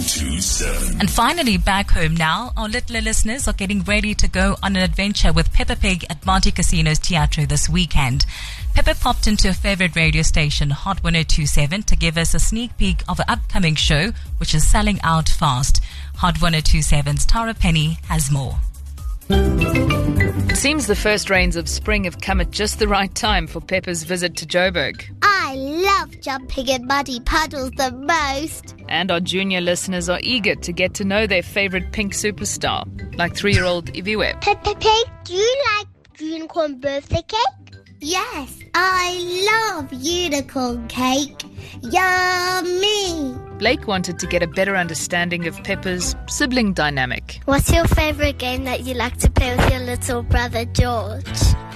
1027. And finally, back home now, our little listeners are getting ready to go on an adventure with Peppa Pig at Monte Casino's Teatro this weekend. Peppa popped into her favorite radio station, Hot 1027, to give us a sneak peek of an upcoming show, which is selling out fast. Hot 1027's Tara Penny has more. It seems the first rains of spring have come at just the right time for Peppa's visit to Joburg. I love jumping in muddy puddles the most. And our junior listeners are eager to get to know their favourite pink superstar, like 3-year-old Iviwe. Peppa Pig, do you like unicorn birthday cake? Yes, I love unicorn cake. Yummy! Blake wanted to get a better understanding of Peppa's sibling dynamic. What's your favourite game that you like to play with your little brother George?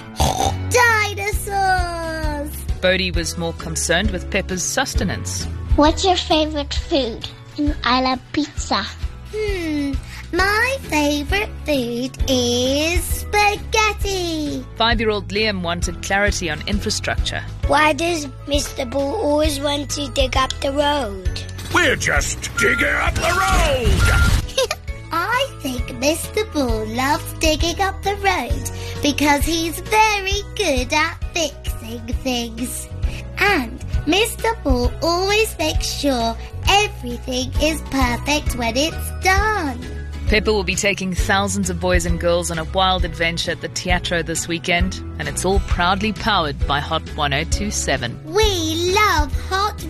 Dinosaurs! Bodhi was more concerned with Peppa's sustenance. What's your favourite food? I love pizza. My favourite food is spaghetti. 5-year-old Liam wanted clarity on infrastructure. Why does Mr. Bull always want to dig up the road? We're just digging up the road. I think Mr. Bull loves digging up the road because he's very good at fixing things. And Mr. Bull always makes sure everything is perfect when it's done. Peppa will be taking thousands of boys and girls on a wild adventure at the Teatro this weekend, and it's all proudly powered by Hot 1027. We love Hot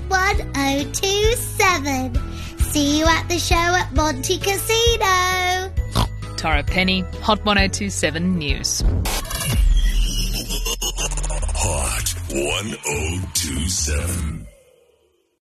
1027. See you at the show at Monte Casino. Tara Penny, Hot 1027 News. Hot 1027.